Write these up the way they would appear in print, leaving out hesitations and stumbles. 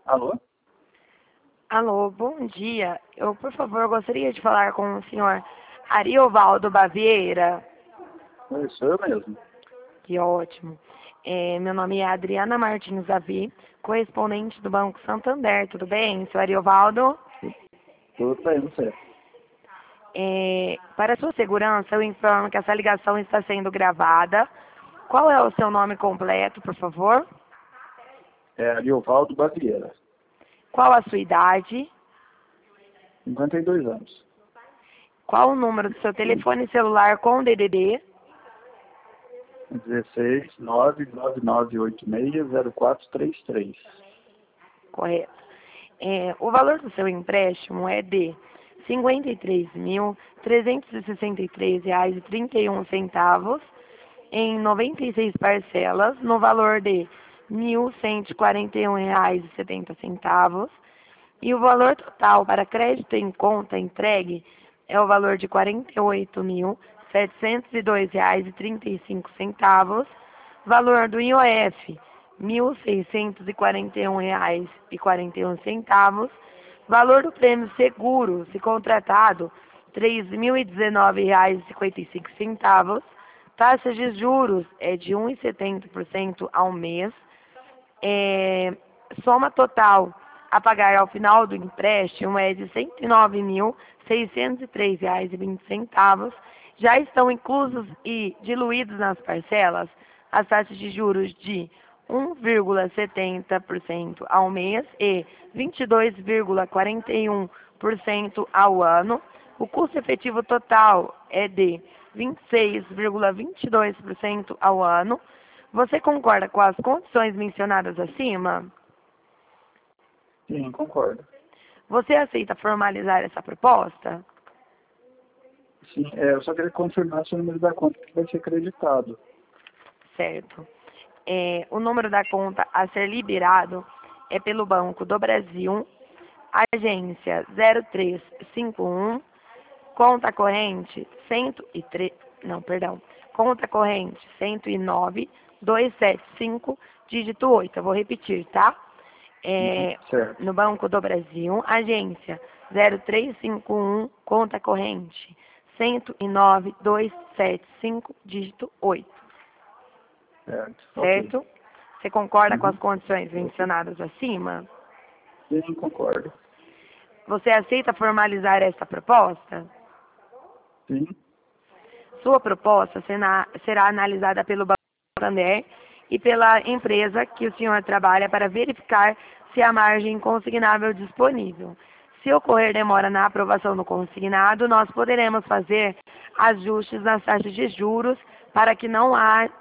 Alô? Alô, bom dia. Eu, por favor, gostaria de falar com o senhor Ariovaldo Baviera. Sou eu mesmo. Que ótimo. Meu nome é Adriana Martins Davi, correspondente do Banco Santander. Tudo bem, senhor Ariovaldo? Tudo bem, você? Para sua segurança, eu informo que essa ligação está sendo gravada. Qual é o seu nome completo, por favor? É Ariovaldo Baviera, Qual a sua idade? 52 anos. Qual o número do seu telefone celular com DDD? 16 999860433. Correto. O valor do seu empréstimo é de R$ 53.363,31 em 96 parcelas, no valor de R$ 1.141,70. E o valor total para crédito em conta entregue é o valor de R$ 48.702,35. Valor do IOF, R$ 1.641,41. Valor do prêmio seguro, se contratado, R$ 3.019,55. Taxa de juros é de 1,70% ao mês. Soma total a pagar ao final do empréstimo é de R$ 109.603,20. Já estão inclusos e diluídos nas parcelas as taxas de juros de 1,70% ao mês e 22,41% ao ano. O custo efetivo total é de 26,22% ao ano. Você concorda com as condições mencionadas acima? Sim, concordo. Você aceita formalizar essa proposta? Sim, eu só queria confirmar se o número da conta que vai ser acreditado. Certo. O número da conta a ser liberado é pelo Banco do Brasil, agência 0351, conta corrente 103, não, perdão, conta corrente 109.275, dígito 8. Eu vou repetir, tá? Certo. No Banco do Brasil, agência 0351, conta corrente 109.275, dígito 8. Certo. Certo? Ok. Você concorda com as condições mencionadas acima? Sim, concordo. Você aceita formalizar esta proposta? Sim. Sua proposta será analisada pelo Banco Santander e pela empresa que o senhor trabalha para verificar se há margem consignável disponível. Se ocorrer demora na aprovação do consignado, nós poderemos fazer ajustes nas taxas de juros para que não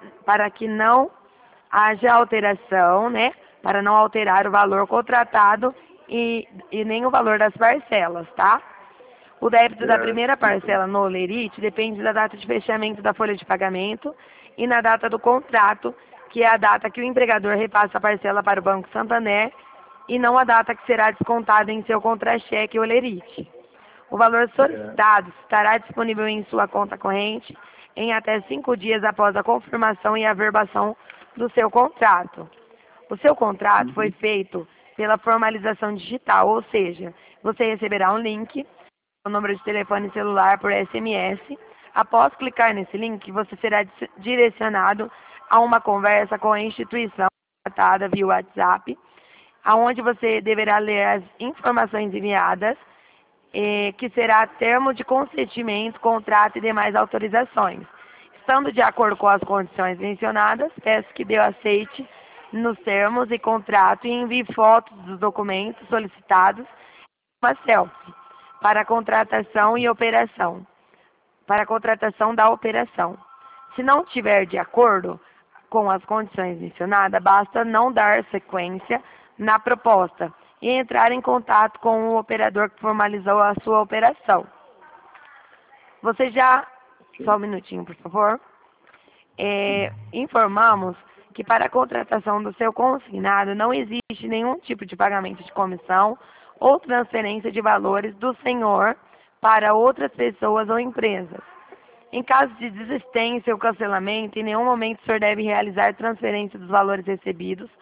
haja alteração, né? Para não alterar o valor contratado e nem o valor das parcelas, tá? O débito da primeira parcela no Olerite depende da data de fechamento da folha de pagamento e na data do contrato, que é a data que o empregador repassa a parcela para o Banco Santander e não a data que será descontada em seu contra-cheque Olerite. O valor solicitado estará disponível em sua conta corrente em até 5 dias após a confirmação e averbação do seu contrato. O seu contrato foi feito pela formalização digital, ou seja, você receberá um link, o número de telefone celular por SMS. Após clicar nesse link, você será direcionado a uma conversa com a instituição contratada via WhatsApp, aonde você deverá ler as informações enviadas, que será termo de consentimento, contrato e demais autorizações. Estando de acordo com as condições mencionadas, peço que dê o aceite nos termos e contrato e envie fotos dos documentos solicitados e uma selfie para a contratação e operação, para a contratação da operação. Se não tiver de acordo com as condições mencionadas, basta não dar sequência na proposta e entrar em contato com o operador que formalizou a sua operação. Você já... Só um minutinho, por favor. Informamos que para a contratação do seu consignado não existe nenhum tipo de pagamento de comissão ou transferência de valores do senhor para outras pessoas ou empresas. Em caso de desistência ou cancelamento, em nenhum momento o senhor deve realizar transferência dos valores recebidos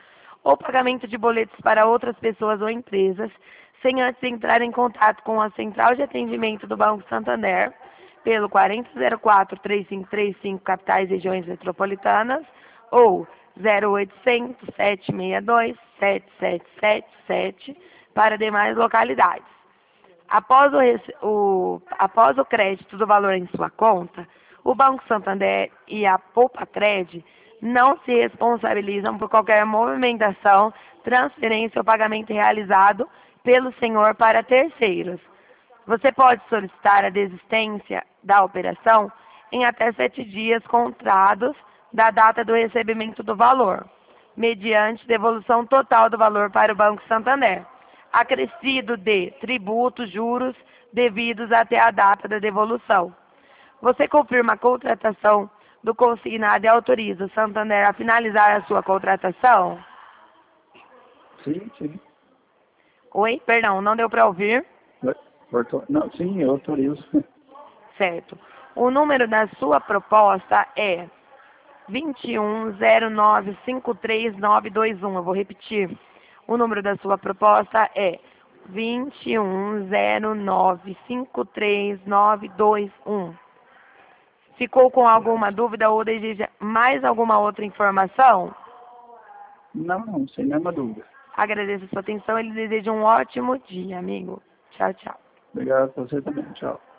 ou pagamento de boletos para outras pessoas ou empresas, sem antes entrar em contato com a Central de Atendimento do Banco Santander, pelo 4004-3535, capitais e regiões metropolitanas, ou 0800 762 7777 para demais localidades. Após o crédito do valor em sua conta, o Banco Santander e a Poupacred não se responsabilizam por qualquer movimentação, transferência ou pagamento realizado pelo senhor para terceiros. Você pode solicitar a desistência da operação em até 7 dias contados da data do recebimento do valor, mediante devolução total do valor para o Banco Santander, acrescido de tributos, juros devidos até a data da devolução. Você confirma a contratação do consignado e autoriza o Santander a finalizar a sua contratação? Sim, sim. Oi, perdão, não deu para ouvir? Não, sim, eu autorizo. Certo. O número da sua proposta é 210953921. Eu vou repetir. O número da sua proposta é 210953921. Ficou com alguma dúvida ou deseja mais alguma outra informação? Não, sem nenhuma dúvida. Agradeço a sua atenção e lhe desejo um ótimo dia, amigo. Tchau, tchau. Obrigado, você também. Tchau.